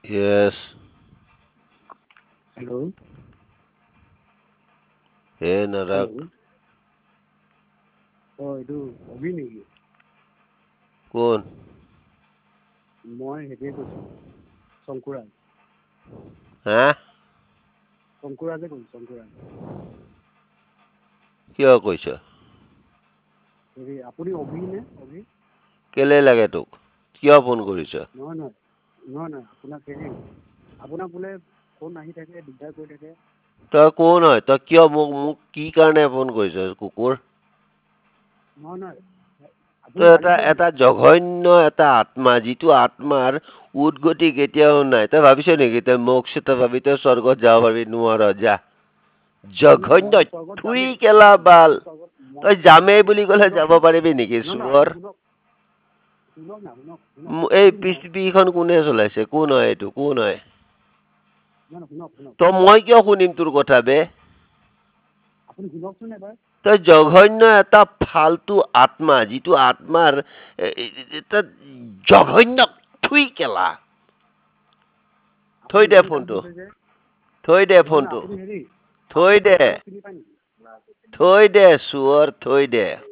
Yes. Hello' হে নাৰাগ hello' এইটো অভি নেকি? কোন? মই হেৰিয়ে কৈছোঁ, শংকুৰাজ। হা? শংকুৰাজে কৈছোঁ, শংকুৰাজ। কিয় কৈছ? হেৰি আপুনি অভি নে? অভি? কেলে লাগে তোক? কিয় ফোন কৰিছ? নহয় নহয় নহয় নহয় আপোনাক হেৰি আপোনাক বোলে ফোন আহি থাকে, দিগদাৰ কৰি থাকে। তই কোন হয়? তই কিয় মোক কি কাৰণে ফোন কৰিছ কুকুৰ? নহয় নহয় আপুনি তই গালি এটা দিলে এটা নেকি? জঘন্য এটা আত্মা, যিটো আত্মাৰ উদগতি কেতিয়াও নাই। তই ভাবিছ নেকি তই মোক্ষ তই ভাবি তই স্বৰ্গত যাব পাৰিবি? নোৱাৰ, যা। জঘন্য মই স্বৰ্গত থুই যামেই কেলা বাল। মই স্বৰ্গত তই মই যামেই বুলি ক'লে যাব শুনকচোন পাৰিবি নেকি নহয় নহয় চোৰৰ? আপুনি শুনক না শুনক এই আপুনি শুনক পৃথিৱীখন কোনে চলাইছে? কোন হয় এইটো? কোন হয়? নহয় শুনক শুনক ত মই কিয় শুনিম তোৰ কথা বে? আপুনি শুনকচোন এবাৰ। তই জঘন্য এটা ফাল্টু আত্মা, যিটো আত্মাৰ এটা জঘন্য থুই কেলা। থৈ আপুনি দে ইমান গালি ফোনটো, দিছে যে থৈ দে নহয় নহয় ফোনটো, আপুনি হেৰি থৈ আপুনি দে, শংকুৰাজক চিনি পায় নেকি? থৈ দে চুৱৰ, থৈ দে।